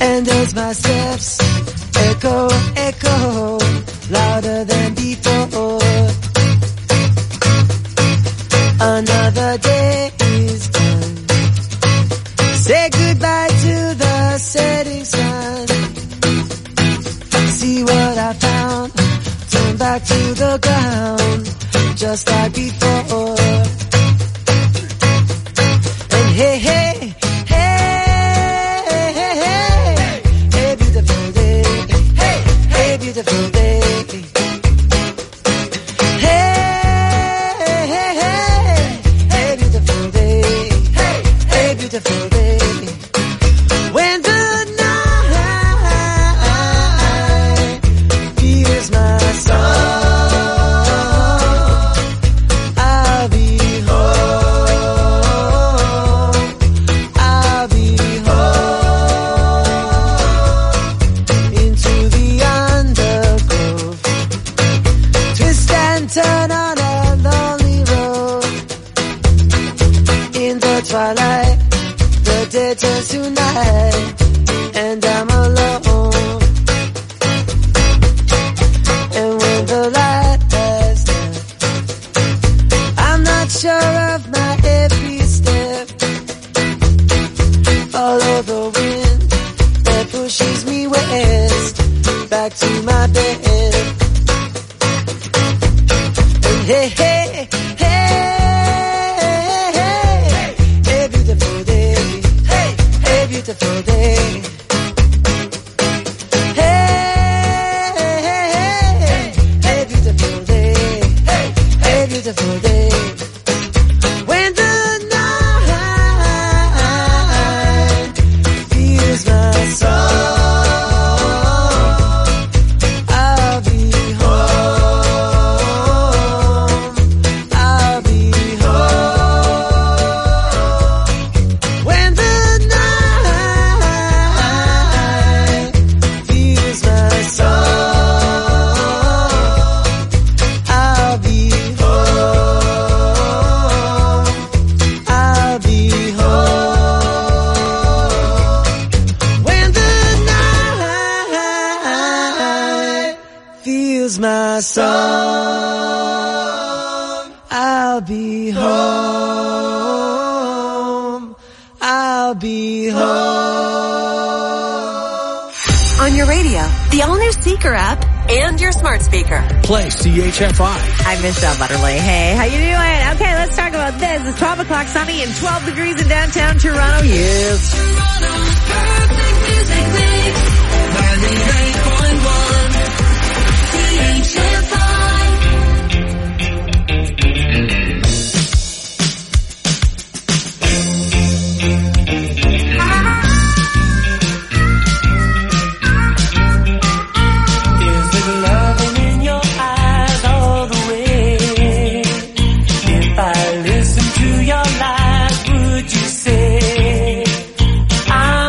And as my steps echo, echo, louder than before, another day is done. Say goodbye to the setting sun. See what I found, turn back to the ground, just like before. And hey, hey, hey, beautiful day, hey, beautiful day. Hey, beautiful day, hey, beautiful day. When the night feels my soul, I'll be home, I'll be home, into the undergrowth, twist and turn on a lonely road. In the twilight, the day turns to night, and I'm alone. And when the light has left, I'm not sure of my every step. Follow the wind that pushes me west, back to my bed. And hey, hey, hey, hey, beautiful day, hey, beautiful day. Hey, beautiful day, hey, beautiful day. When the night feels my soul, I'll be home, I'll be home. When the night feels my soul, I'll be home, I'll be home. When the night feels my soul, I'll be home, I'll be home. On your radio, the all-new Seeker app, and your smart speaker. Play CHFI. I'm Michelle Butterly. Hey, how you doing? Okay, let's talk about this. It's 12 o'clock, sunny and 12 degrees in downtown Toronto. Yes. Toronto's perfect music mix. 98.1 Is it loving in your eyes all the way? If I listen to your lies, would you say I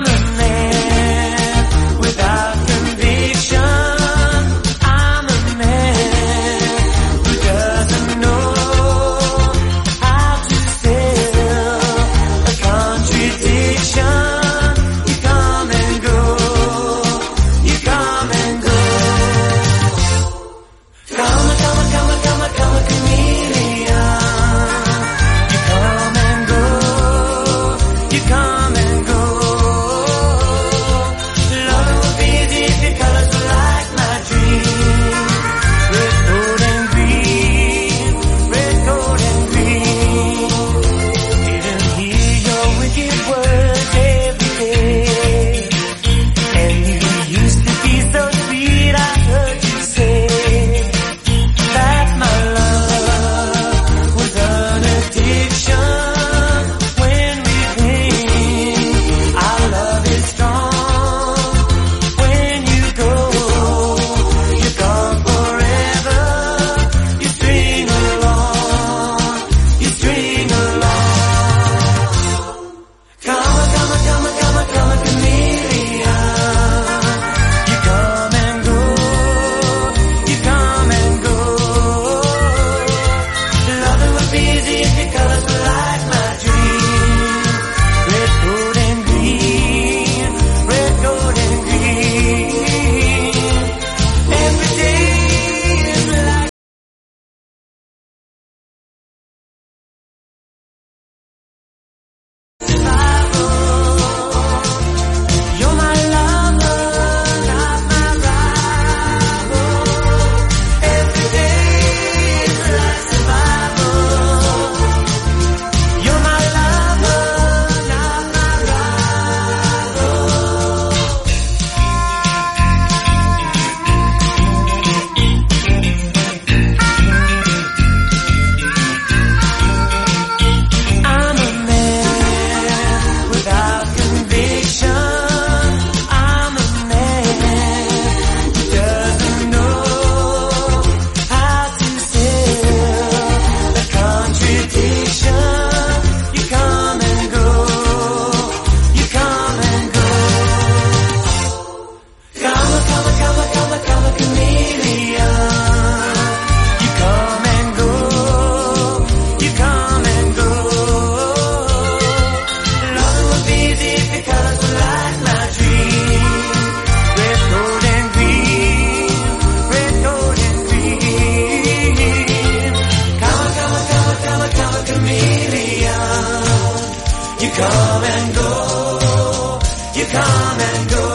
you come and go.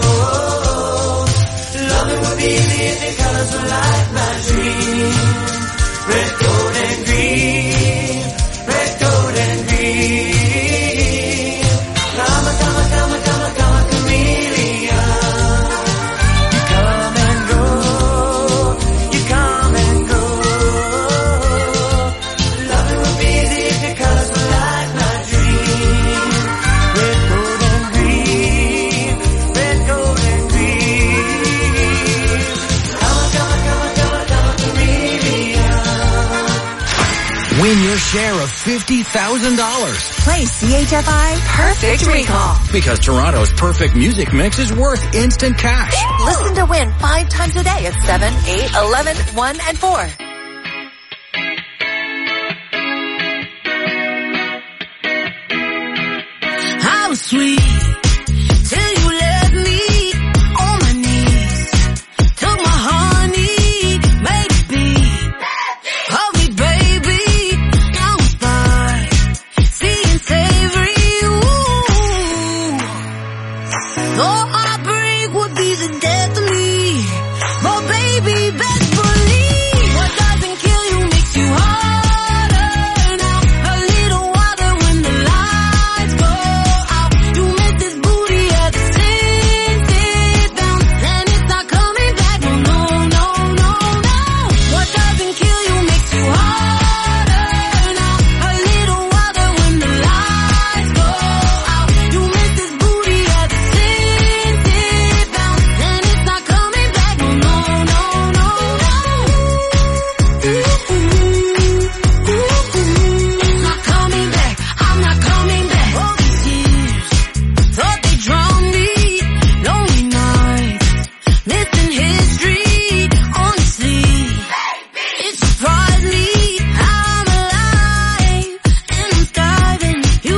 Loving would be easy if the colors were like my dream. Red, gold, and green. Red, gold, and green. Come, come, come, come, come, chameleon. You come and go. You come and go. Loving would be easy if your colors were like my dream. Red, gold, and green. Red, gold, and green. Come, come, come, come, come, chameleon. Win your share of $50,000. Play CHFI Perfect Recall. Because Toronto's perfect music mix is worth instant cash. Listen to win 5 times a day at 7, 8, 11, 1, and 4. How sweet till you left me on my knees. Took my honey, made it beat. Hug me, baby, now I'm fine. Seeing savory, ooh. Though heartbreak would be the death of me, but baby, best believe what doesn't kill you makes you harder. Now a little water when the lights go out. You miss this booty at the sit down, and it's not coming back. No, no, no, no, no. What doesn't kill you makes you harder. Now a little water when the lights go out. You miss this booty at the sit down, and it's not coming back. No, no, no, no, no. It's not coming back. I'm not coming back. All these years thought they drowned me. Lonely nights, missing history. Honestly, it surprised me how I'm alive and I'm thriving. You,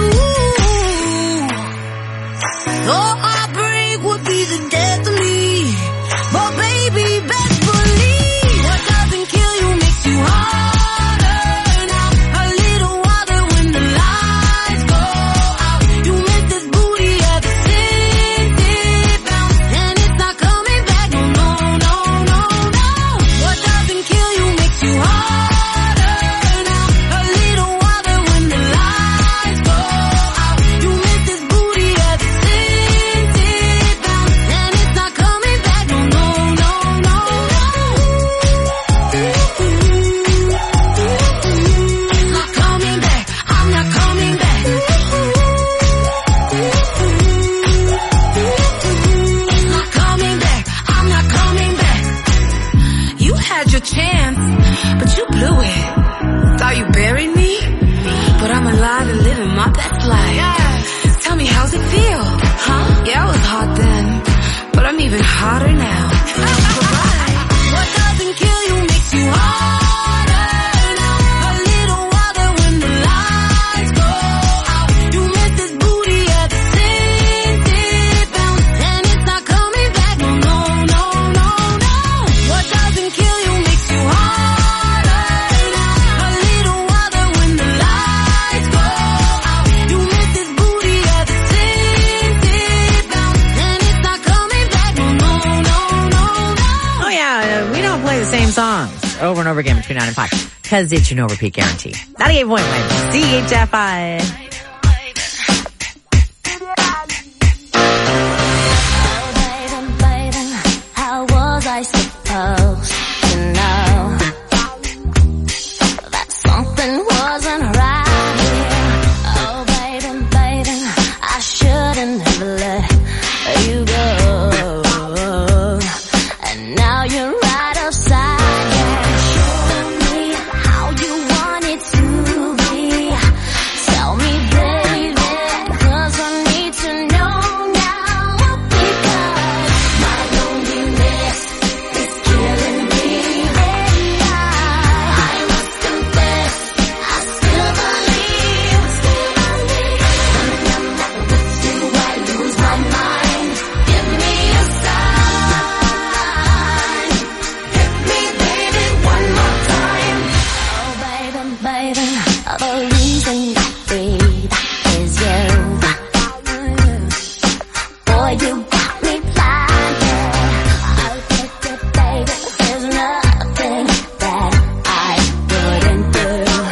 though heartbreak would be the death of me, but baby, best believe what doesn't kill you makes you harder. Now a little water when the lights go out. You miss this booty at the sit down, and it's not coming back. No, no, no, no, no. What doesn't kill you makes you harder. Now a little water when the lights go out. You miss this booty at the sit down, and it's not coming back. No, no, no, no, no. It's not coming back. I'm not coming back. It's not coming back. I'm not coming back. You had your chance, but you blew it. Thought you buried me, but I'm alive and living my best life. Tell me, how's it feel? Huh? Yeah, I was hot then, but I'm even hotter now. Goodbye. What doesn't kill you makes you harder. Now a little water when the lights go out. You miss this booty at the sit down, and it's not coming back. No, no, no, no, no. What doesn't kill you makes you harder. Now a little water when the lights go out. You miss this booty at the sit down, and it's not coming back. No, no, no, no, no. Oh yeah, we don't play the same songs over and over again between 9 and 5 because it's your no repeat guarantee. 98.1 CHFI. Baby, how was I supposed to know that something wasn't right here? Oh, baby, I shouldn't have let you go. And now you're right outside, yeah. Show me how you want it to be. Tell me, you got me blinded. I'll take it, baby. There's nothing that I wouldn't do.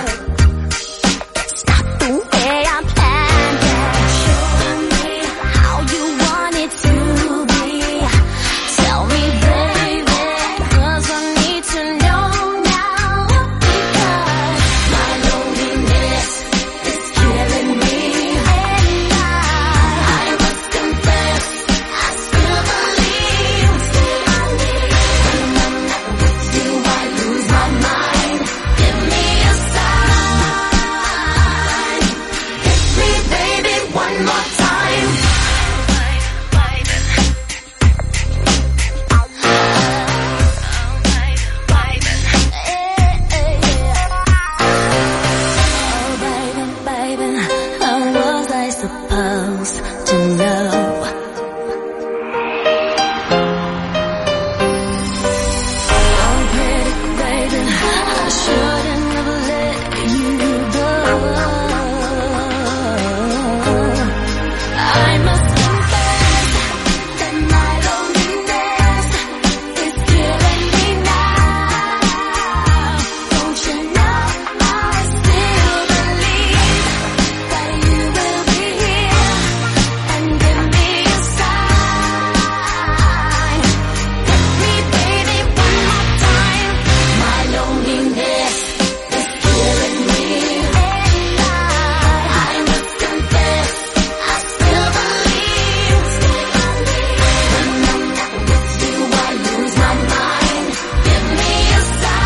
It's not the way I planned it. Show me how you want it to be. Tell me, baby, 'cause I need to know now. Because my loneliness is killing me. And I must confess, I still believe. When I'm not with you, I lose my mind. Give me a sign. Hit me, baby, one more time. Oh, baby, baby, how was I supposed to know? Oh, pretty baby, I shouldn't have let you go. I must confess that my loneliness is killing me now. Don't you know I still believe that you will be here and give me a sign. Hit me, baby, one more time. My loneliness is killing me, and I must confess, I still believe. When I'm not with you, I lose my mind. Give me a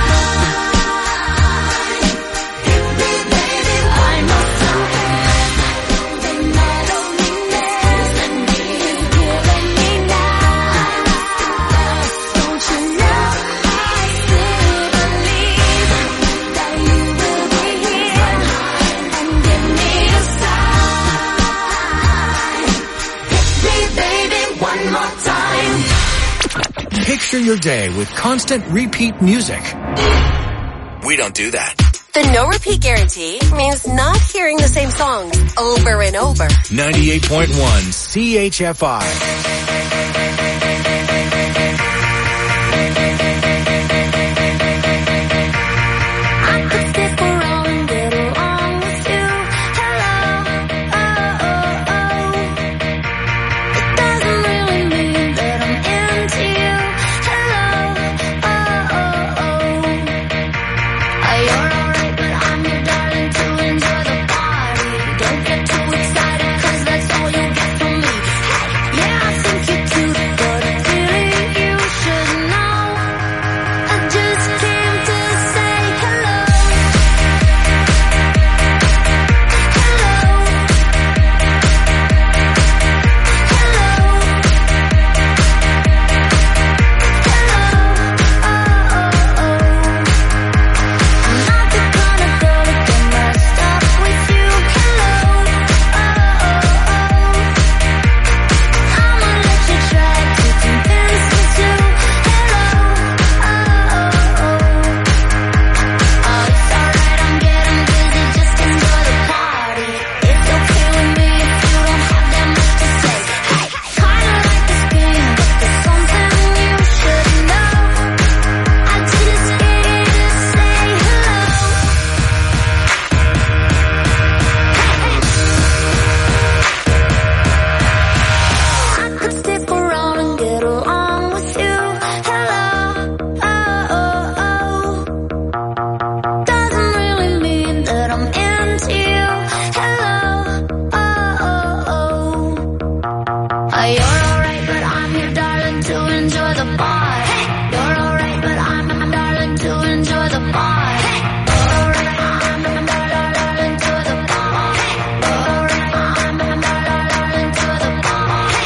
sign. Hit me, baby, I must confess that my loneliness is killing me now. Don't you know I still believe that you will be here and give me a sign. Hit me, baby, one more time. Picture your day with constant repeat music. We don't do that. The no repeat guarantee means not hearing the same songs over and over. 98.1 CHFI. I could stick around and get along with you. Hello, oh, oh, oh. It doesn't really mean that I'm into you. Hello, oh, oh, oh. You're alright, but I'm your darling to enjoy the party. Don't get too excited, 'cause that's all you get from me. Hey, yeah, I think you're cute, but really you should know. I just came to say hello. I'm not the kind of girl that get messed up with you. Hello, I'ma let you try to convince me to. Hello, it's alright, I'm getting busy, just enjoy the party. It's okay with me if you don't have that much to say. Hey, kinda like this game, but there's something you should know. I just came to say hello. I could stick around and get along with you. Hello, oh, oh, oh. Doesn't really mean that I'm into you. Hello, oh, oh, oh. You're alright, but I'm your darling to enjoy the party. You're alright, but I'm darling to enjoy the party. You're alright, I'm darling to the party. You're alright, I'm darling to the party.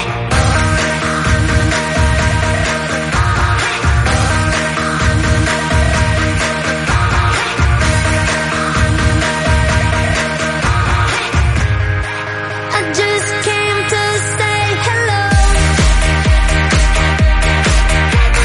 I just came to say hello.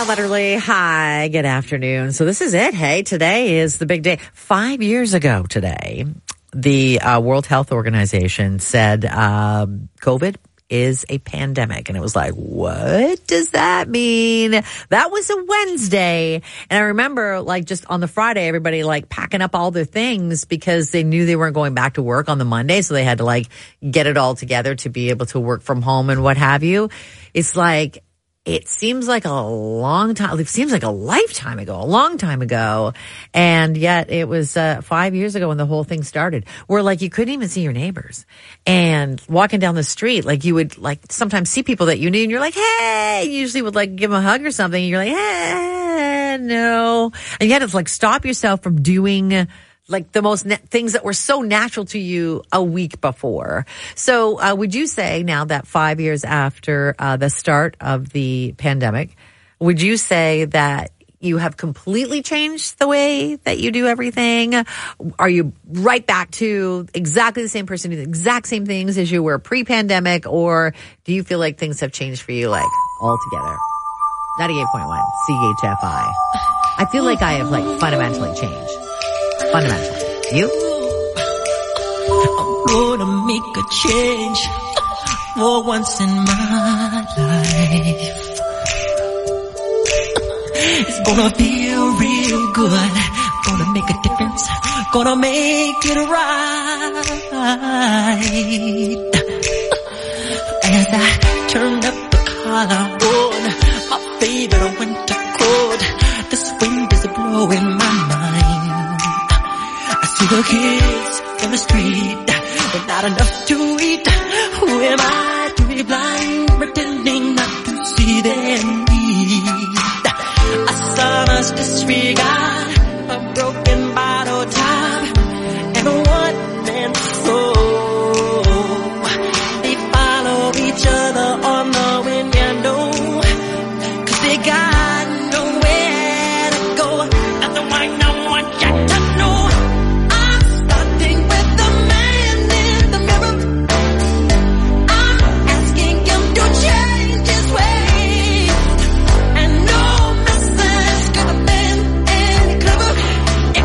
Well, literally, hi, good afternoon. So this is it. Hey, today is the big day. 5 years ago today, the World Health Organization said COVID is a pandemic. And it was like, what does that mean? That was a Wednesday. And I remember like just on the Friday, everybody like packing up all their things because they knew they weren't going back to work on the Monday. So they had to like get it all together to be able to work from home and what have you. It's like, it seems like a long time. It seems like a lifetime ago, a long time ago. And yet it was 5 years ago when the whole thing started, where like you couldn't even see your neighbors. And walking down the street, like you would like sometimes see people that you knew and you're like, hey, you usually would like give them a hug or something. And you're like, hey, no. And you had to like stop yourself from doing like the most things that were so natural to you a week before. So would you say now that 5 years after the start of the pandemic, would you say that you have completely changed the way that you do everything? Are you right back to exactly the same person, doing the exact same things as you were pre-pandemic? Or do you feel like things have changed for you like altogether? 98.1 CHFI. I feel like I have like fundamentally changed. Fundamentally. You? I'm gonna make a change for once in my life. It's gonna feel real good. Gonna make a difference. Gonna make it right. As I turn up the collar on my favorite winter coat, this wind is blowing my mind. I see the kids in the street, but not enough to eat. Who am I to be blind, pretending not to see their need? A son's disregard, a broken bottle top, and a one-man show. They follow each other on the wind, you know, 'cause they got nowhere to go. Nothing I know, I got to know. I'm starting with the man in the mirror. I'm asking him to change his ways. And no message could have been any clever.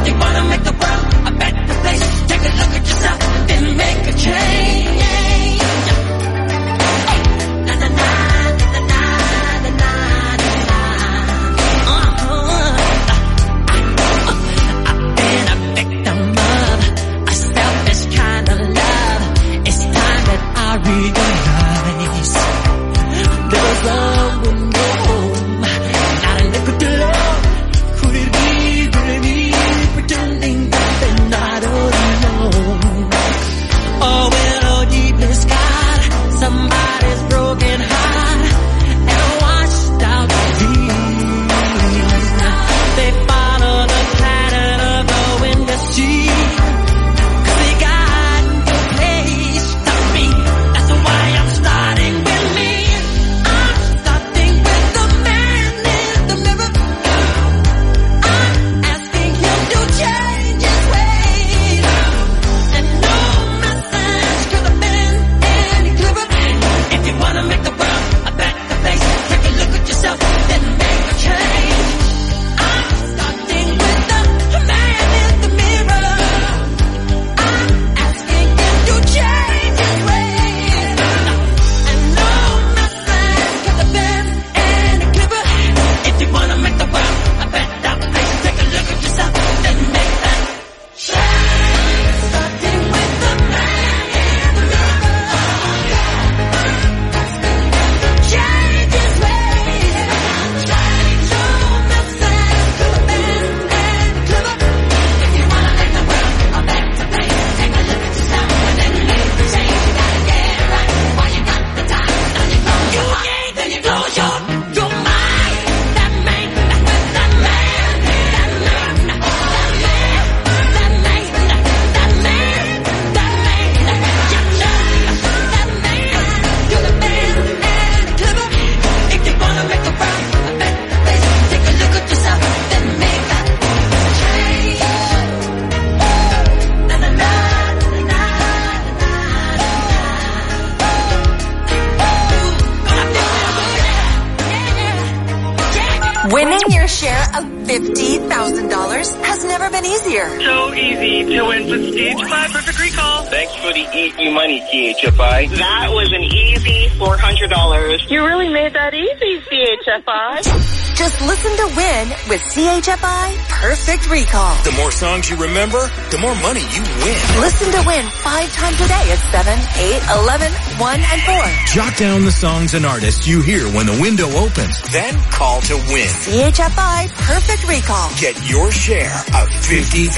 Winning your share of $50,000 has never been easier. So easy to win with CHFI Perfect Recall. Thanks for the easy money, CHFI. That was an easy $400. You really made that easy, CHFI. Just listen to win with CHFI Perfect Recall. The more songs you remember, the more money you win. Listen to win 5 times a day at 7, 8, 11, 1, and 4. Jot down the songs and artists you hear when the window opens. Then call to win. CHFI Perfect Recall. Get your share of $50,000.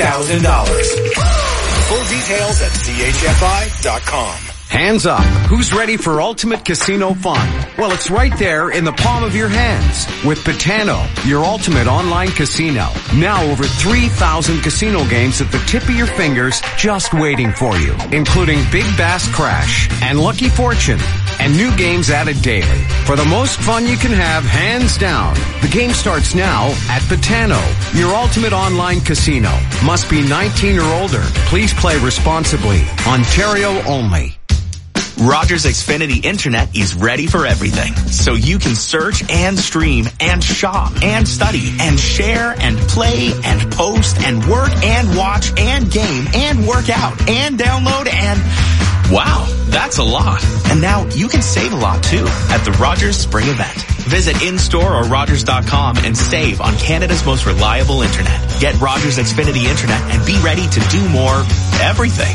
Full details at chfi.com. Hands up. Who's ready for ultimate casino fun? Well, it's right there in the palm of your hands with Betano, your ultimate online casino. Now over 3,000 casino games at the tip of your fingers just waiting for you, including Big Bass Crash and Lucky Fortune and new games added daily. For the most fun you can have, hands down. The game starts now at Betano, your ultimate online casino. Must be 19 or older. Please play responsibly. Ontario only. Rogers Xfinity Internet is ready for everything. So you can search and stream and shop and study and share and play and post and work and watch and game and work out and download and... Wow, that's a lot. And now you can save a lot too at the Rogers Spring Event. Visit in-store or Rogers.com and save on Canada's most reliable internet. Get Rogers Xfinity Internet and be ready to do more everything.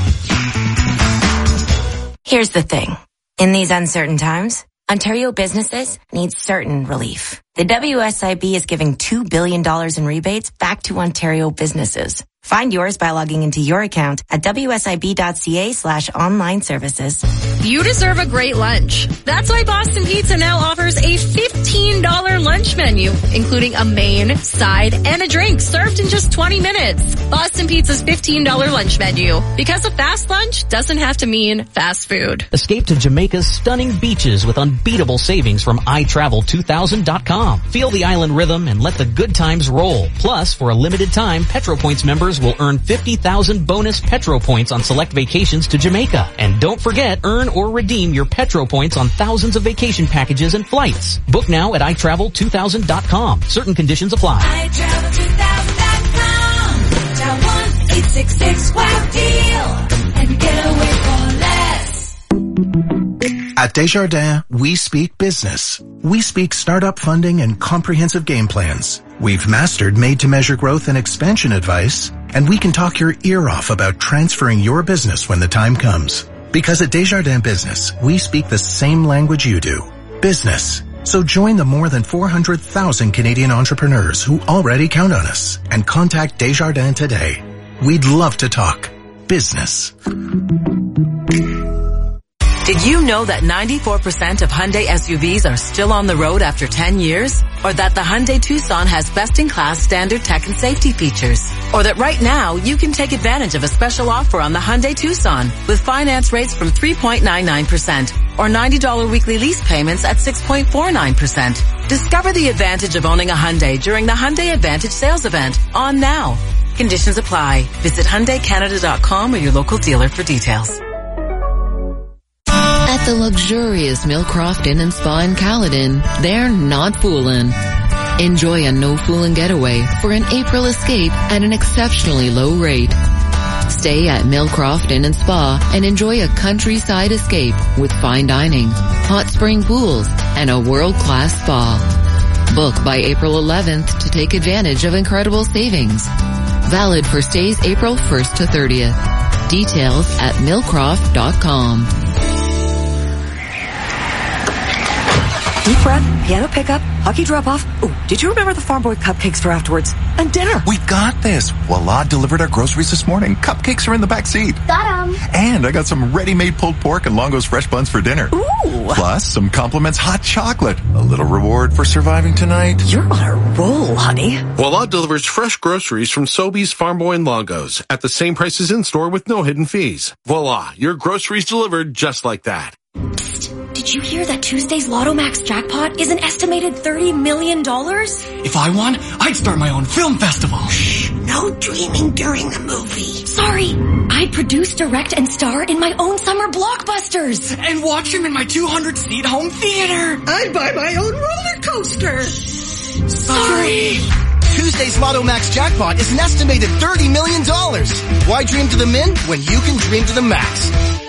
Here's the thing. In these uncertain times, Ontario businesses need certain relief. The WSIB is giving $2 billion in rebates back to Ontario businesses. Find yours by logging into your account at wsib.ca/online services. You deserve a great lunch. That's why Boston Pizza now offers a $15 lunch menu, including a main, side, and a drink served in just 20 minutes. Boston Pizza's $15 lunch menu. Because a fast lunch doesn't have to mean fast food. Escape to Jamaica's stunning beaches with unbeatable savings from iTravel2000.com. Feel the island rhythm and let the good times roll. Plus, for a limited time, PetroPoints members will earn 50,000 bonus Petro points on select vacations to Jamaica. And don't forget, earn or redeem your Petro points on thousands of vacation packages and flights. Book now at iTravel2000.com. Certain conditions apply. iTravel2000.com. Dial 1-866-WOW-DEAL and get away for less. At Desjardins, we speak business. We speak startup funding and comprehensive game plans. We've mastered made-to-measure growth and expansion advice, and we can talk your ear off about transferring your business when the time comes. Because at Desjardins Business, we speak the same language you do. Business. So join the more than 400,000 Canadian entrepreneurs who already count on us and contact Desjardins today. We'd love to talk business. Did you know that 94% of Hyundai SUVs are still on the road after 10 years? Or that the Hyundai Tucson has best-in-class standard tech and safety features? Or that right now you can take advantage of a special offer on the Hyundai Tucson with finance rates from 3.99% or $90 weekly lease payments at 6.49%. Discover the advantage of owning a Hyundai during the Hyundai Advantage sales event on now. Conditions apply. Visit HyundaiCanada.com or your local dealer for details. At the luxurious Millcroft Inn and Spa in Caledon, they're not fooling. Enjoy a no-fooling getaway for an April escape at an exceptionally low rate. Stay at Millcroft Inn and Spa and enjoy a countryside escape with fine dining, hot spring pools, and a world-class spa. Book by April 11th to take advantage of incredible savings. Valid for stays April 1st to 30th. Details at millcroft.com. Deep breath, piano pickup, hockey drop-off. Oh, did you remember the Farm Boy cupcakes for afterwards? And dinner. We got this. Voila delivered our groceries this morning. Cupcakes are in the back seat. Got 'em. And I got some ready-made pulled pork and Longo's fresh buns for dinner. Ooh. Plus some compliments hot chocolate. A little reward for surviving tonight. You're on a roll, honey. Voila delivers fresh groceries from Sobeys, Farm Boy, and Longo's at the same prices in-store with no hidden fees. Voila, your groceries delivered just like that. Psst. Did you hear that Tuesday's Lotto Max jackpot is an estimated $30 million? If I won, I'd start my own film festival. Shh, no dreaming during the movie. Sorry, I'd produce, direct, and star in my own summer blockbusters. And watch them in my 200-seat home theater. I'd buy my own roller coaster. Sorry. Tuesday's Lotto Max jackpot is an estimated $30 million. Why dream to the min when you can dream to the max?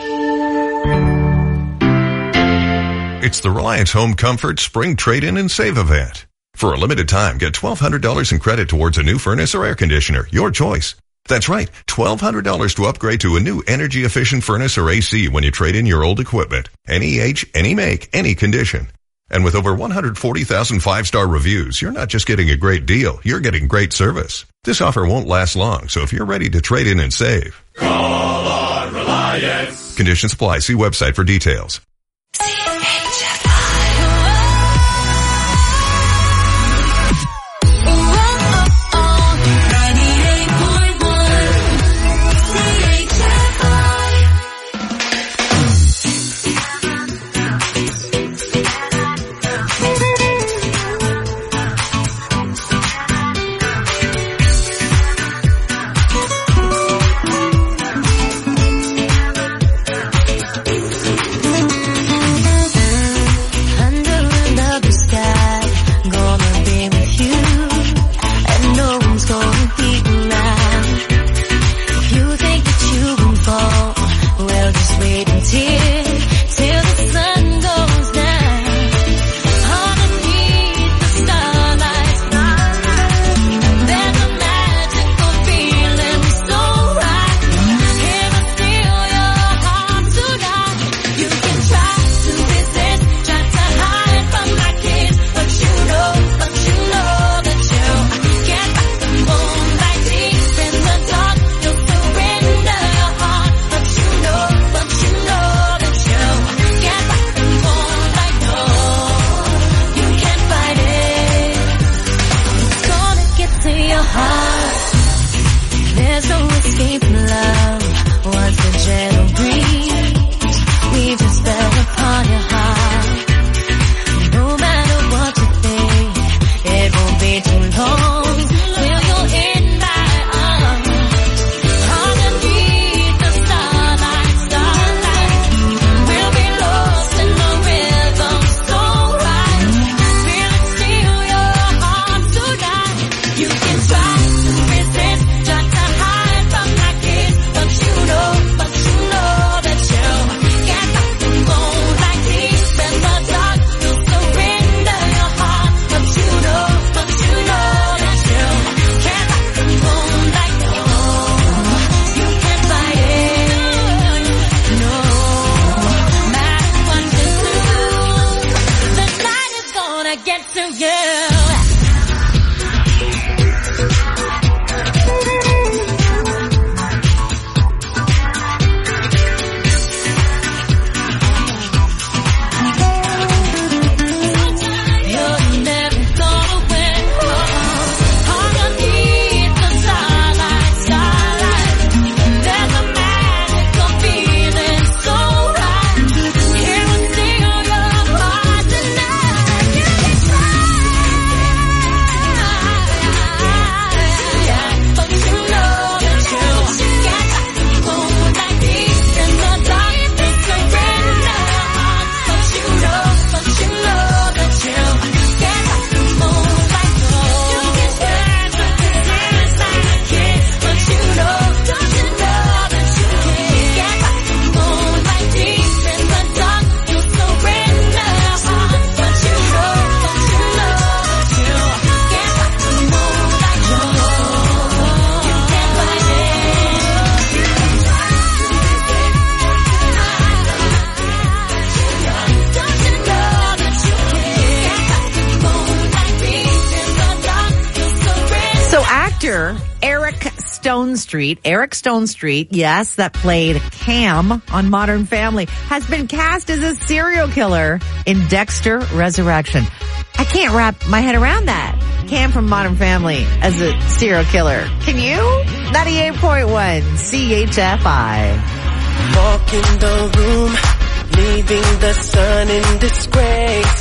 It's the Reliance Home Comfort Spring Trade-In and Save event. For a limited time, get $1,200 in credit towards a new furnace or air conditioner, your choice. That's right, $1,200 to upgrade to a new energy-efficient furnace or AC when you trade in your old equipment. Any age, any make, any condition. And with over 140,000 five-star reviews, you're not just getting a great deal, you're getting great service. This offer won't last long, so if you're ready to trade in and save, call on Reliance. Conditions apply. See website for details. Eric Stonestreet, yes, that played Cam on Modern Family, has been cast as a serial killer in Dexter Resurrection. I can't wrap my head around that. Cam from Modern Family as a serial killer. Can you? 98.1 CHFI. Walk in the room, leaving the sun in disgrace.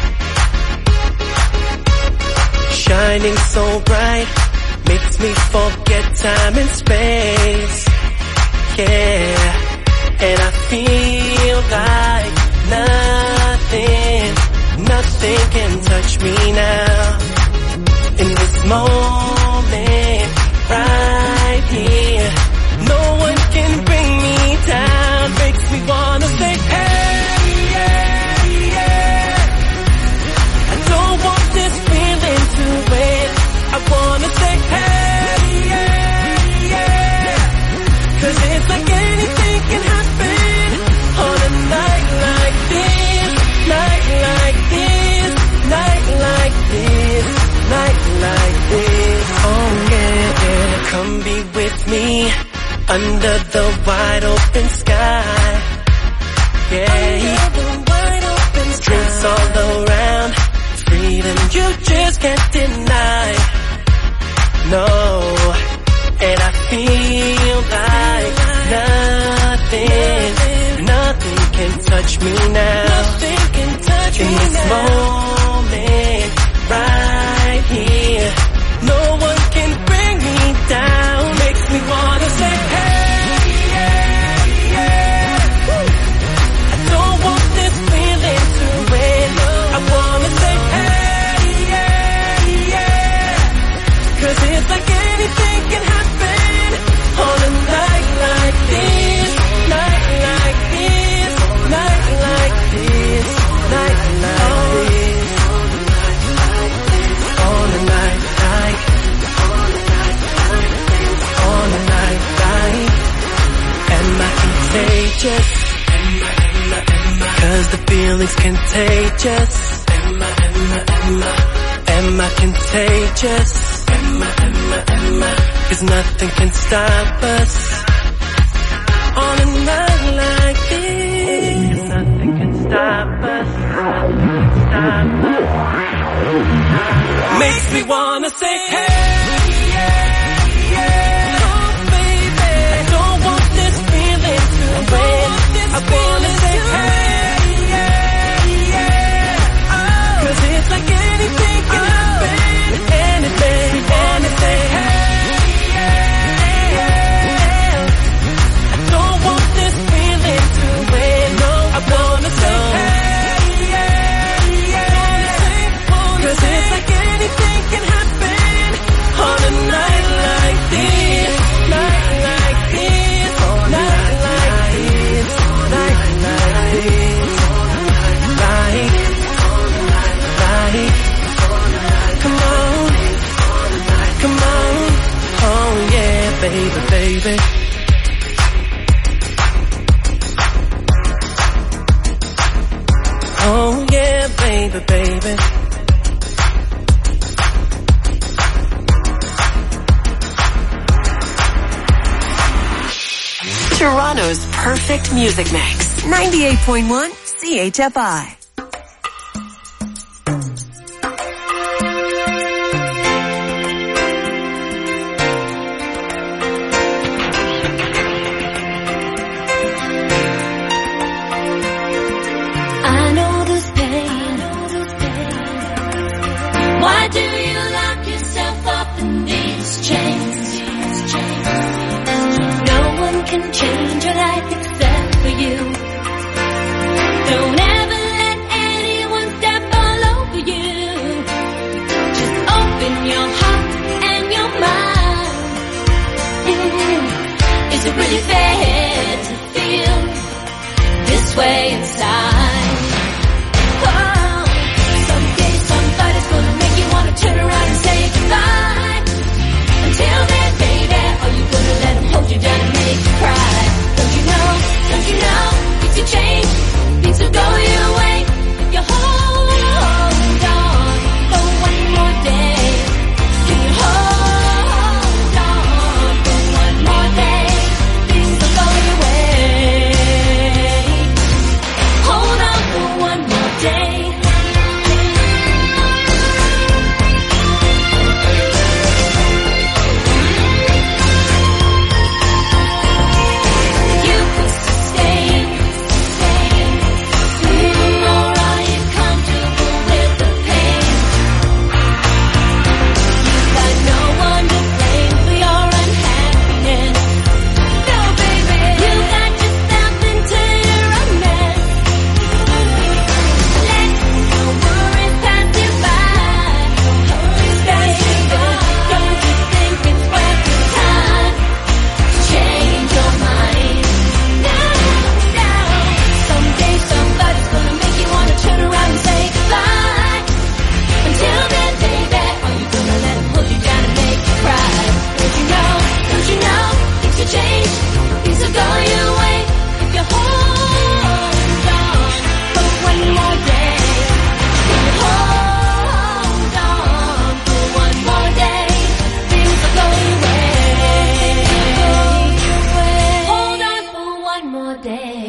Shining so bright, makes me forget time and space. Yeah, and I feel like nothing can touch me now. moment right here. No one can bring me down. Makes me wanna say, hey, yeah, yeah. I don't want this feeling to wait. I wanna say, hey, yeah, yeah. 'Cause it's like anything can happen on a night like this, night like this, night like this, night like this. Oh yeah, yeah. Come be with me under the wide open sky. Yeah, drinks all around, freedom you just can't deny. No, and I feel like nothing can touch me now. Nothing can touch me now. In this moment right here, no one can bring me down. Makes me wanna say, hey, yeah, yeah. I don't want this feeling to wait. I wanna say, hey, yeah, yeah. 'Cause it's like anything can happen on a night like this, night like this, night like this, night like this, on a night like, on a night like. Am I contagious? 'Cause the feeling's contagious. Am I contagious? 'Cause nothing can stop us on a night like this. Nothing can stop us. Makes me wanna say, hey, yeah, yeah. Oh, baby, I don't want this feeling to wait. I wanna say, hey, yeah, yeah. Oh, 'cause it's like anything can happen. Anything, anything, hey, yeah. I don't want this feeling to wait. No, I wanna say, hey, yeah, yeah. 'Cause it's like anything can happen on a night like this, night like this, night like this, night like this, like, come on, come on, oh yeah, baby, baby. Oh yeah, baby, baby. Toronto's perfect music mix. 98.1 CHFI. I know this pain. Why do you lock yourself up in these chains? No one can change your life except for you. Don't ever let anyone step all over you. Just open your heart and your mind. Is it really fair to feel this way inside? Oh, someday somebody's gonna make you wanna turn around and say goodbye. Until then, baby, are you gonna let them hold you down and make you cry?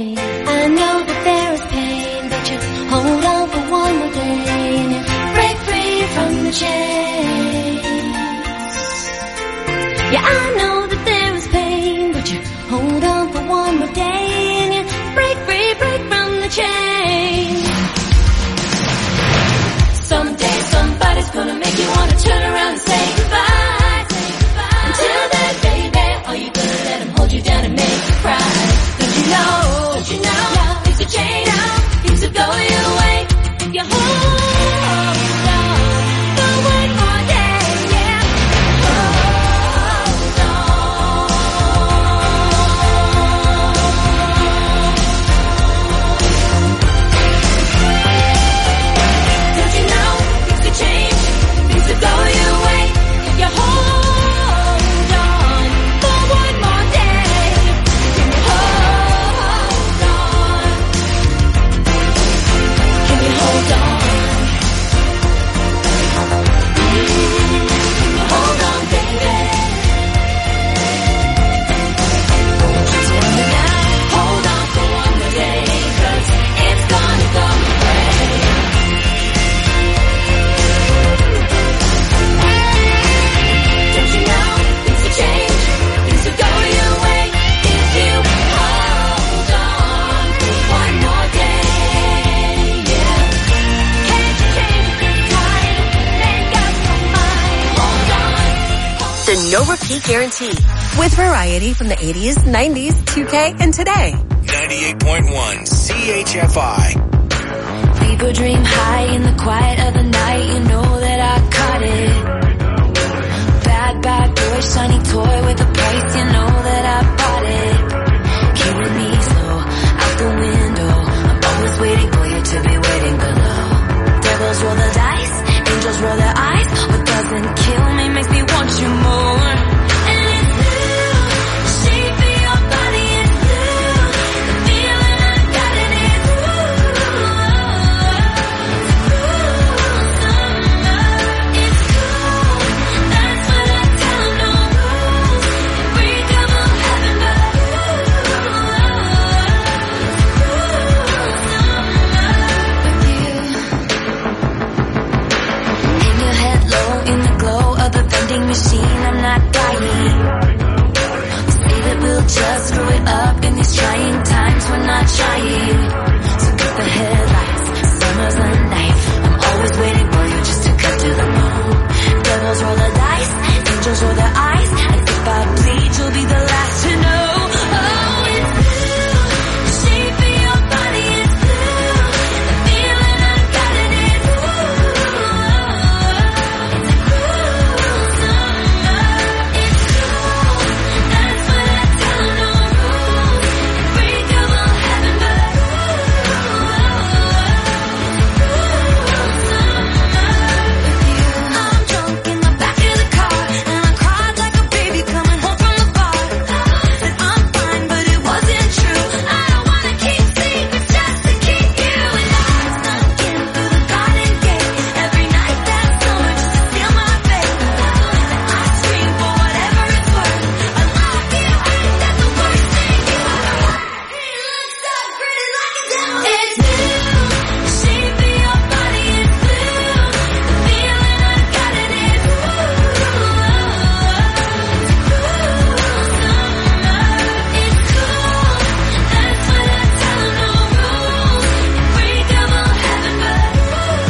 I know that there is pain, but you hold on for one more day and you break free from the chains. Yeah, I know that there is pain, but you hold on for one more day and you break from the chains. Someday somebody's gonna make you wanna turn around and say goodbye. Until then, baby, are you gonna let him hold you down and make you cry? Don't you know, things will change, things will go your way if you hold on for one more day, yeah. Hold on. Don't you know, things will change, things will go your way if you hold on for one more day. Can you hold on? Can you hold on? Hold on, baby. Just one minute, hold on for one more day, 'cause it's gonna go your way. Don't you know, things will change, things will go your way if you hold on for one more day, yeah. Can't you change this time, make up your mind, hold on. The no repeat guarantee with variety from the 80s, 90s, 2K, and today. 98.1 CHFI. People dream high in the quiet of the night. You know that I caught it. Bad boy, shiny toy with a price. You know that I bought it. Killing me slow out the window. I'm always waiting for you to be waiting below. Devils roll the dice, angels roll their eyes. What doesn't kill me makes me want you more. And it's blue, the shape of your body is blue. The feeling I got it is it's cool. That's what I tell 'em, no rules. Free double heaven, but in your head low, in the glow of the vending machine, I'm not dying. Say that we'll just screw it up in these trying times, we're not trying. So get the headlights, summer's a night. I'm always waiting for you just to cut to the moon. Devils roll the dice, angels roll their eyes. And if I bleed, you'll be the last to know. Oh, it's blue, the shape of your body is blue. The feeling I got it is it's a cool summer. It's cool, that's what I tell 'em, no rules. Free double heaven, but I'm drunk in the back of the car, and I cried like a baby coming home from the bar. Said I'm fine, but it wasn't true. I don't wanna keep secrets just to keep you. And I snuck in through the garden gate every night that summer just to steal my faith. And I scream for whatever it's worth. I love you, ain't that the worst thing you ever heard? He looks so pretty like a devil. It's blue, the shape of your body is blue. The feeling I got it is it's a cool summer. It's cool, that's what I tell 'em, no rules. Free double heaven, but I'm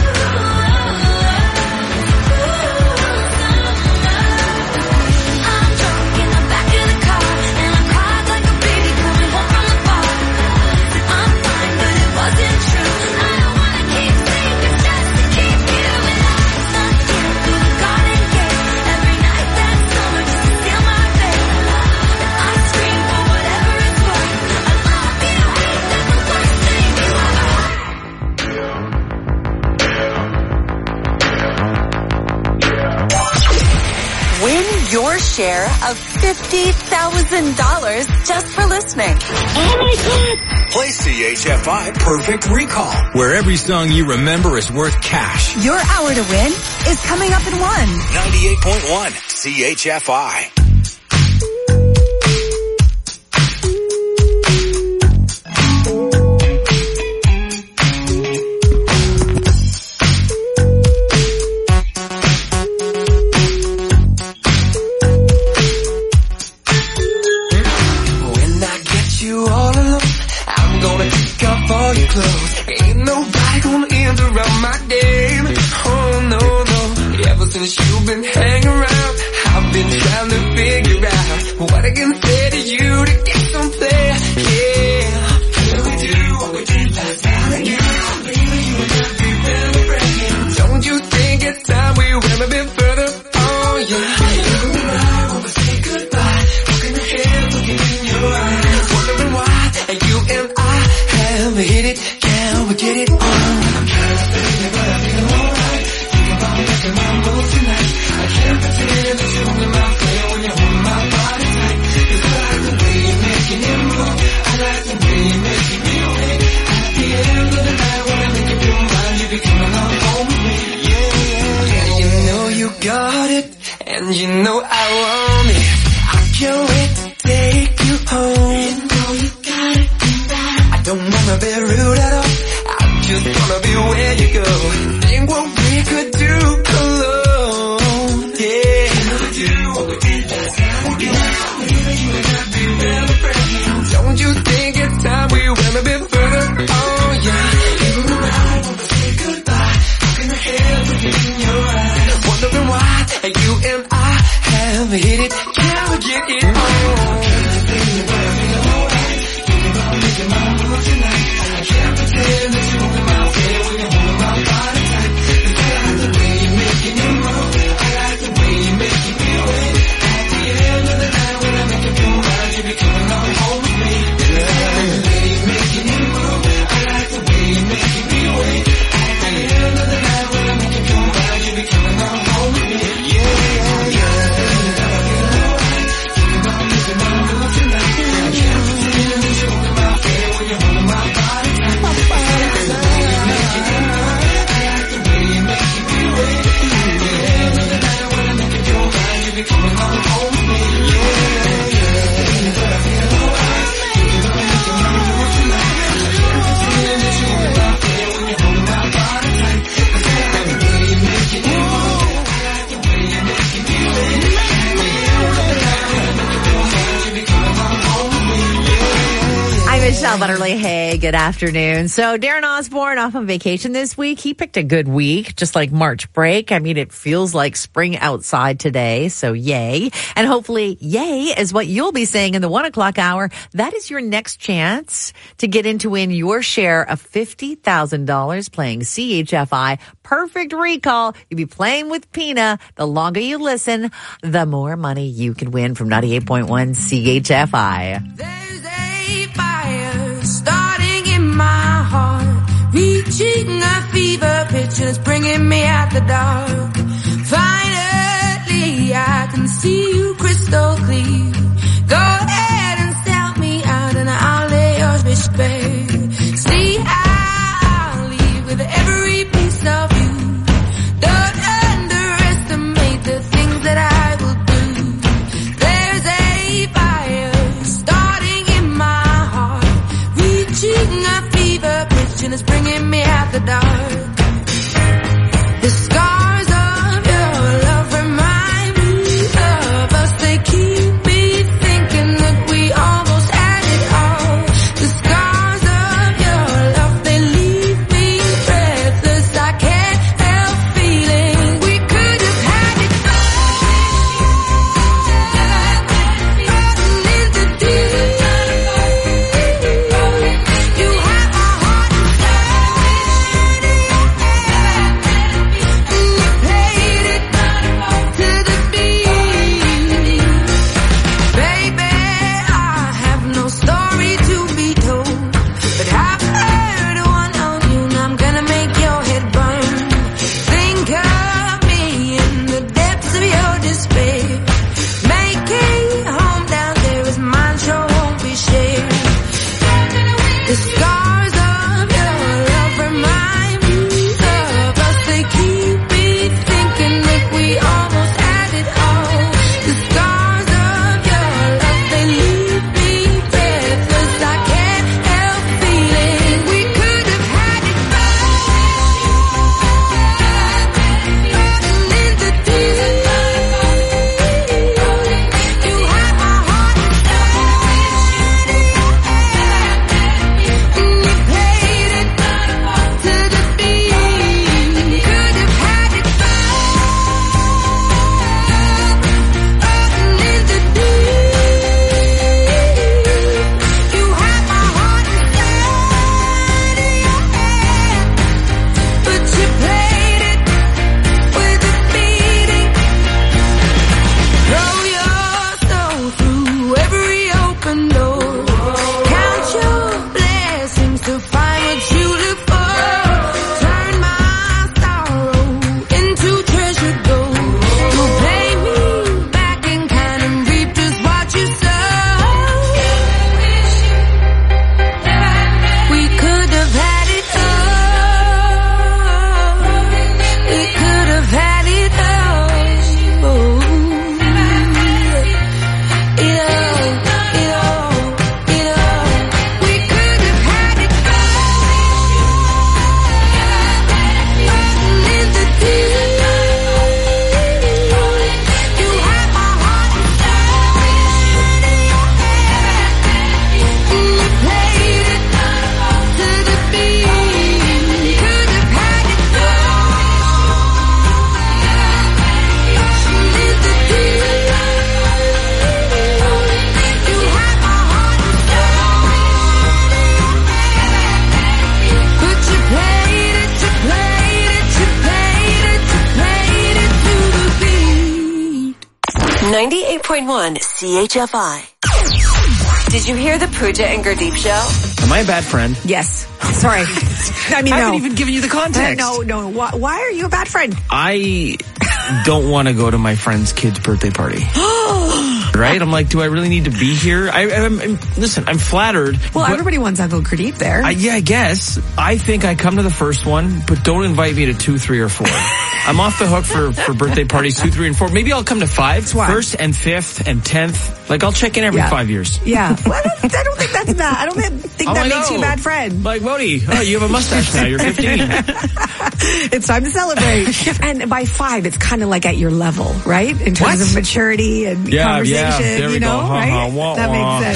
drunk in the back of the car, and I cried like a baby coming home from the bar. Said I'm fine, but it wasn't true. I don't wanna keep secrets just to keep you. And I snuck in through the garden gate every night that summer just to steal my faith. And I scream for whatever it's worth. I love you, ain't that the worst thing you ever heard? Win your share of $50,000 just for listening. Oh my God! Play CHFI Perfect Recall, where every song you remember is worth cash. Your hour to win is coming up in 1. 98.1 CHFI. take off all your clothes. Ain't nobody gonna interrupt my game. Oh no, no. Ever since you've been hanging around, I've been trying to figure out what I can say to you to get some play. Yeah. Can we do what we did last time again? Baby, you and I be celebrating. Don't you think it's time we went a bit further? Oh yeah. You and I wanna say goodbye. Looking ahead, looking in your eyes, wondering why you and I have hit it. Can we get it on? I'm trying to say it, but I feel alright. Think about making my move tonight. I can't pretend that you're holding my flame when you're holding my body tight. 'Cause I like the way you're making it move. I like the way you're making me wait. At the end of the night, when I make up your mind, you be coming on home with me. Yeah. And you know you got it, and you know I want it. I can't wait to take you home. You know you got it tonight. I don't wanna be rude at all. I just wanna be where you go. Think what we could do alone. Yeah. Can we do what we did last time again? Maybe you and I be really friends. Don't you think it's time we went a bit further? Oh yeah. You and I wanna say goodbye. Looking ahead, looking in your eyes, wondering why you and I have hit it. Can we get it on? Making my move tonight. I can't pretend that you're holding my hand when you're holding my body tight. 'Cause I like the way you're making it move. I like the way you're making me wait. At the end of the night, when I make up your mind, you be coming on home with me. 'Cause I like the way you're making it move. I like the way you're making me wait. At the end of the night, when I make up your mind, you be coming on home with me. Yeah, yeah, yeah. Making my move tonight. I can't pretend that you're holding my hand when you're holding my body tight. I like the way you're making it move. I like the way you're making me wait. At the end of the night, when I make up your mind, you be coming on home with me. Yeah, yeah. But I feel alright. Making my move tonight. I can't pretend that you're holding my hand when you're holding my body tight. 'Cause I like the way you're making it move. I like the way you're making me wait. At the end of the night, when I make up your mind, you be coming on home with me. Yeah. I'm Michelle Butterly. Hey, good afternoon. So Darren Osborne off on vacation this week. He picked a good week, just like March break. I mean, it feels like spring outside today, so yay. And hopefully yay is what you'll be saying in the 1 o'clock hour. That is your next chance to get in to win your share of $50,000 playing CHFI Perfect Recall. You'll be playing with Pina. The longer you listen, the more money you can win from 98.1 CHFI. There's a fire starting in my heart, reaching a fever pitch and it's bringing me out the dark. Finally, I can see you crystal clear. Go ahead and sell me out and I'll lay your fish bare. See, I'll leave with every piece of you. Don't underestimate the things that I will do. There's a fire starting in my heart, reaching a fever pitch and it's bringing me out the dark. The scars of your love remind me of us. They keep me thinking that we almost had it all. The scars of your love, they leave me breathless. I can't help feeling we could have had it all. Rotten into deep. You have my heart and soul. 98.1 CHFI. Did you hear the Pooja and Gurdeep show? Am I a bad friend? Yes. Sorry. I mean, I no. haven't even given you the context. No. Why are you a bad friend? I don't want to go to my friend's kid's birthday party. Right? I'm like, do I really need to be here? Listen, I'm flattered. Well, everybody wants Uncle Gurdeep there. Yeah, I guess. I think I come to the first one, but don't invite me to 2, 3, or 4. I'm off the hook for birthday parties 2, 3, and 4. Maybe I'll come to 5. First and 5th and 10th. Like, I'll check in every 5 years. Yeah. Well, I don't think that's bad. I don't think that makes you a bad friend. Like, Wody, you have a mustache now. You're 15. It's time to celebrate. And by 5, it's kind of like at your level, right? In terms of maturity and conversation, there we go. Right? That makes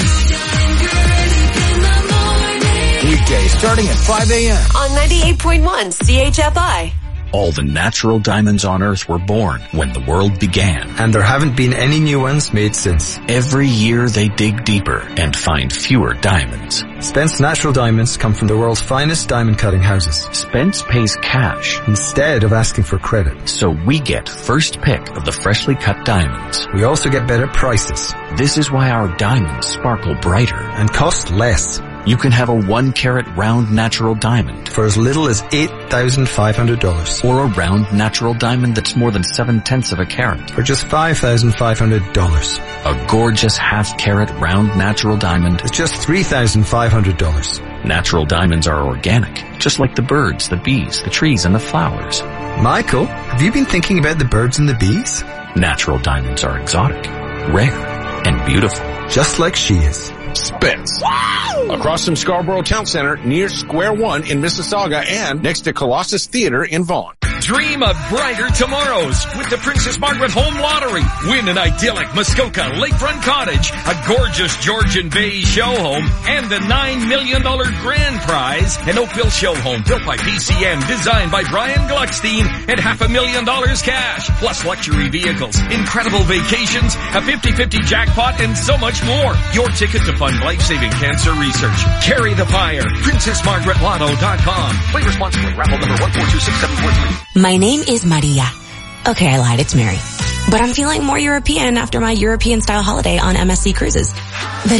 sense. Weekday starting at 5 a.m. On 98.1 CHFI. All the natural diamonds on Earth were born when the world began. And there haven't been any new ones made since. Every year they dig deeper and find fewer diamonds. Spence Natural Diamonds come from the world's finest diamond cutting houses. Spence pays cash instead of asking for credit. So we get first pick of the freshly cut diamonds. We also get better prices. This is why our diamonds sparkle brighter and cost less. You can have a 1-carat round natural diamond for as little as $8,500. Or a round natural diamond that's more than 7/10 of a carat for just $5,500. A gorgeous half-carat round natural diamond is just $3,500. Natural diamonds are organic, just like the birds, the bees, the trees, and the flowers. Michael, have you been thinking about the birds and the bees? Natural diamonds are exotic, rare, and beautiful. Just like she is. Spence. Across from Scarborough Town Center, near Square One in Mississauga, and next to Colossus Theater in Vaughan. Dream of brighter tomorrows with the Princess Margaret Home Lottery. Win an idyllic Muskoka lakefront cottage, a gorgeous Georgian Bay show home, and the $9 million grand prize, an Oakville show home built by PCM, designed by Brian Gluckstein, and $500,000 cash, plus luxury vehicles, incredible vacations, a 50-50 jackpot, and so much more. Your ticket to fund life-saving cancer research. Carry the fire. PrincessMargaretLotto.com. Play responsibly. Raffle number 1426743. My name is Maria. Okay, I lied. It's Mary. But I'm feeling more European after my European-style holiday on MSC Cruises. The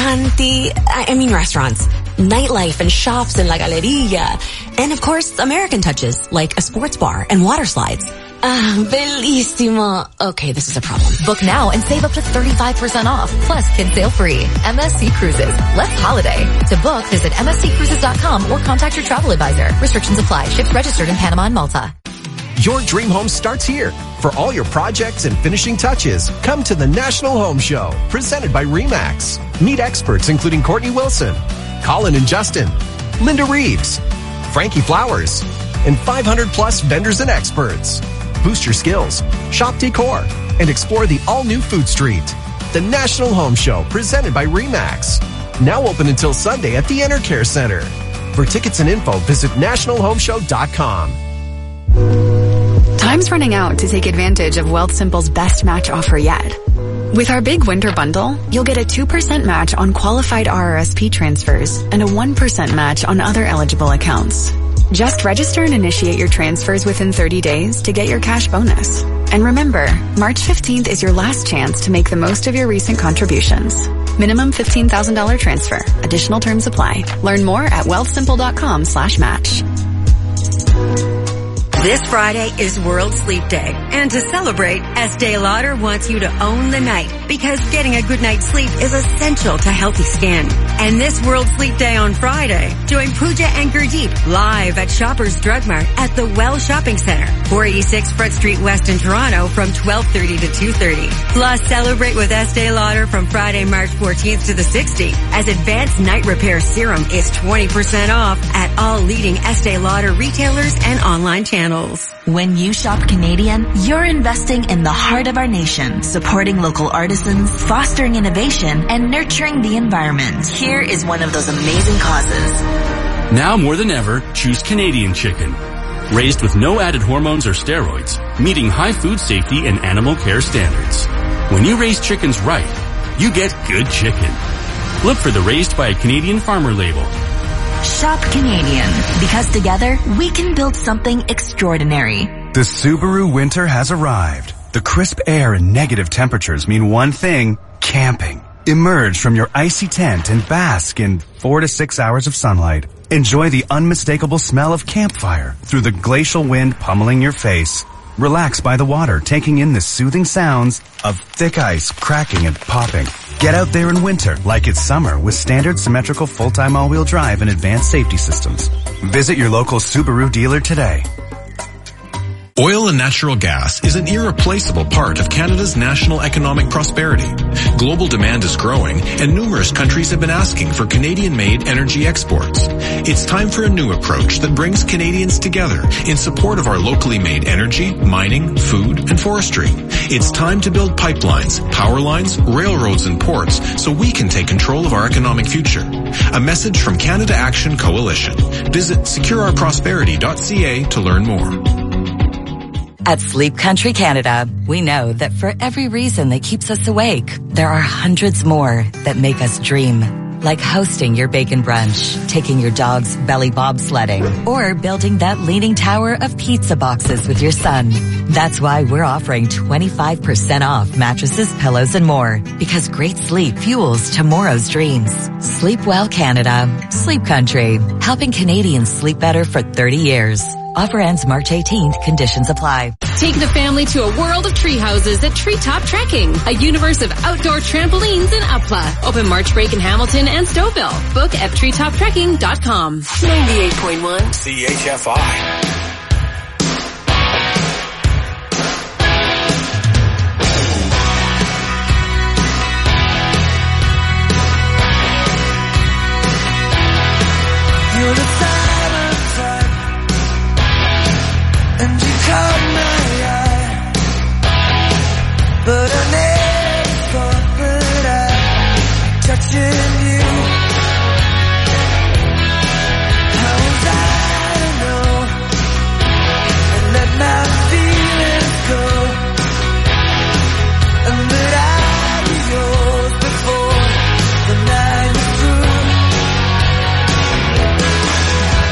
restaurants, nightlife and shops in La Galleria. And of course, American touches, like a sports bar and water slides. Bellissimo. Okay, this is a problem. Book now and save up to 35% off. Plus, kids sail free. MSC Cruises. Let's holiday. To book, visit MSCCruises.com or contact your travel advisor. Restrictions apply. Ships registered in Panama and Malta. Your dream home starts here. For all your projects and finishing touches, come to the National Home Show, presented by RE/MAX. Meet experts including Courtney Wilson, Colin and Justin, Linda Reeves, Frankie Flowers, and 500 plus vendors and experts. Boost your skills, shop decor, and explore the all-new Food Street. The National Home Show, presented by RE/MAX. Now open until Sunday at the Intercare Center. For tickets and info, visit nationalhomeshow.com. Time's running out to take advantage of Wealthsimple's best match offer yet. With our big winter bundle, you'll get a 2% match on qualified RRSP transfers and a 1% match on other eligible accounts. Just register and initiate your transfers within 30 days to get your cash bonus. And remember, March 15th is your last chance to make the most of your recent contributions. Minimum $15,000 transfer. Additional terms apply. Learn more at wealthsimple.com/match. This Friday is World Sleep Day, and to celebrate, Estee Lauder wants you to own the night because getting a good night's sleep is essential to healthy skin. And this World Sleep Day on Friday, join Pooja and Gurdeep live at Shoppers Drug Mart at the Well Shopping Center, 486 Front Street West in Toronto from 12:30 to 2:30. Plus, celebrate with Estee Lauder from Friday, March 14th to the 16th, as Advanced Night Repair Serum is 20% off at all leading Estee Lauder retailers and online channels. When you shop Canadian, you're investing in the heart of our nation, supporting local artisans, fostering innovation, and nurturing the environment. Here is one of those amazing causes. Now more than ever, choose Canadian chicken. Raised with no added hormones or steroids, meeting high food safety and animal care standards. When you raise chickens right, you get good chicken. Look for the Raised by a Canadian Farmer label. Shop Canadian, because together we can build something extraordinary. The Subaru winter has arrived. The crisp air and negative temperatures mean one thing, camping. Emerge from your icy tent and bask in 4 to 6 hours of sunlight. Enjoy the unmistakable smell of campfire through the glacial wind pummeling your face. Relax by the water, taking in the soothing sounds of thick ice cracking and popping. Get out there in winter like it's summer with standard symmetrical full-time all-wheel drive and advanced safety systems. Visit your local Subaru dealer today. Oil and natural gas is an irreplaceable part of Canada's national economic prosperity. Global demand is growing, and numerous countries have been asking for Canadian-made energy exports. It's time for a new approach that brings Canadians together in support of our locally made energy, mining, food, and forestry. It's time to build pipelines, power lines, railroads, and ports so we can take control of our economic future. A message from Canada Action Coalition. Visit secureourprosperity.ca to learn more. At Sleep Country Canada, we know that for every reason that keeps us awake, there are hundreds more that make us dream. Like hosting your bacon brunch, taking your dog's belly bobsledding, or building that leaning tower of pizza boxes with your son. That's why we're offering 25% off mattresses, pillows, and more. Because great sleep fuels tomorrow's dreams. Sleep well, Canada. Sleep Country. Helping Canadians sleep better for 30 years. Offer ends March 18th. Conditions apply. Take the family to a world of tree houses at Treetop Trekking, a universe of outdoor trampolines in Upla. Open March break in Hamilton and Stouffville. Book at treetoptrekking.com. 98.1 CHFI. You're the silent type, and you caught my eye, but I never thought that I'd touch you. How was I to know and let my feelings go, and that I was yours before the night was through?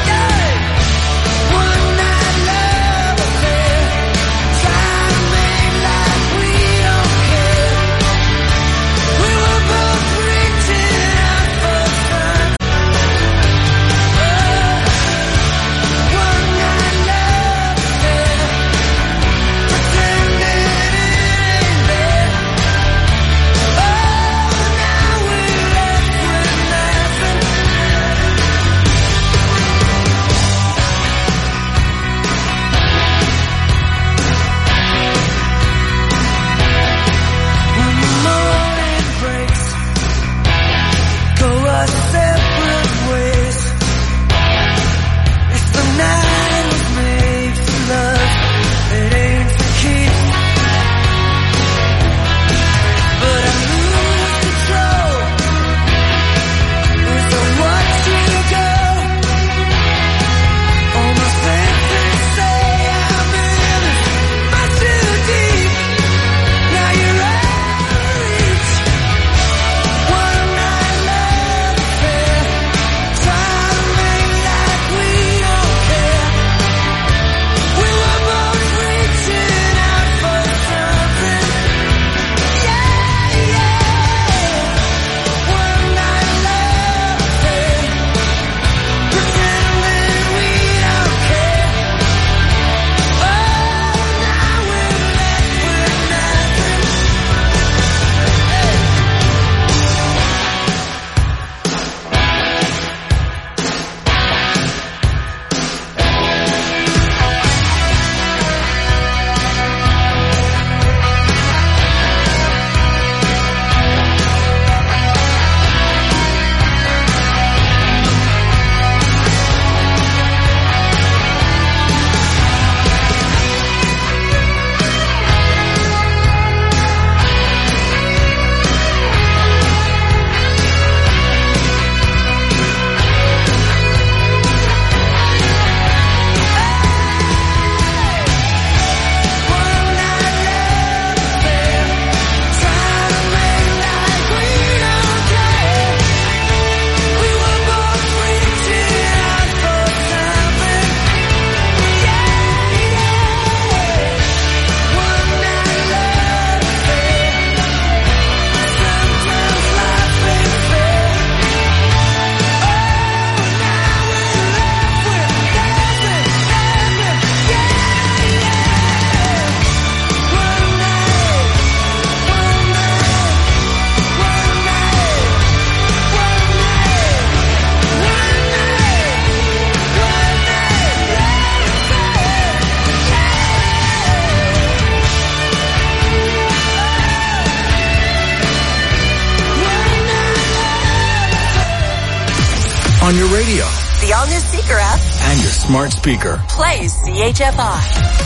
radio. The all-new Seeker app. And your smart speaker. Play CHFI.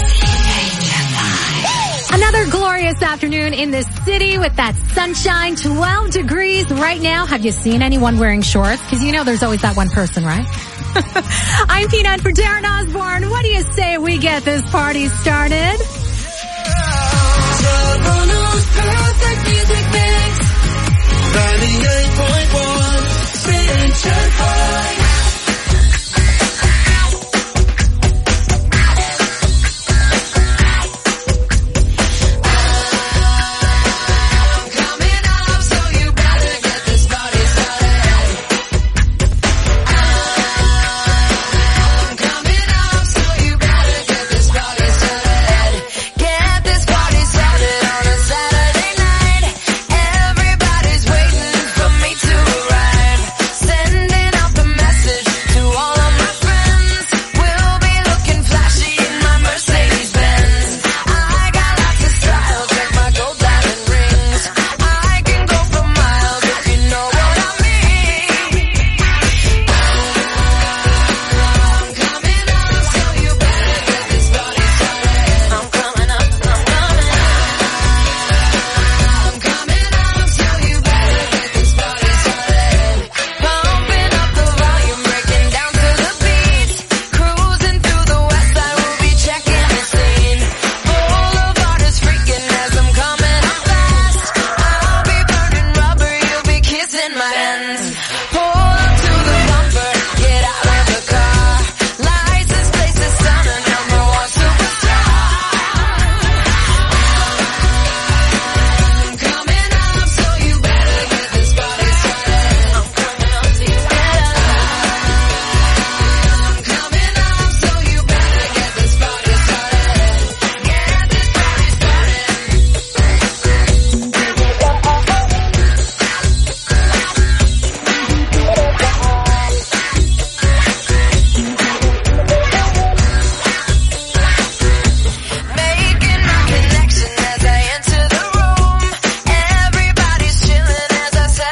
Another glorious afternoon in the city with that sunshine, 12 degrees right now. Have you seen anyone wearing shorts? Because you know there's always that one person, right? I'm Peanut for Darren Osborne. What do you say we get this party started? Toronto's perfect music mix. 98.1 CHFI.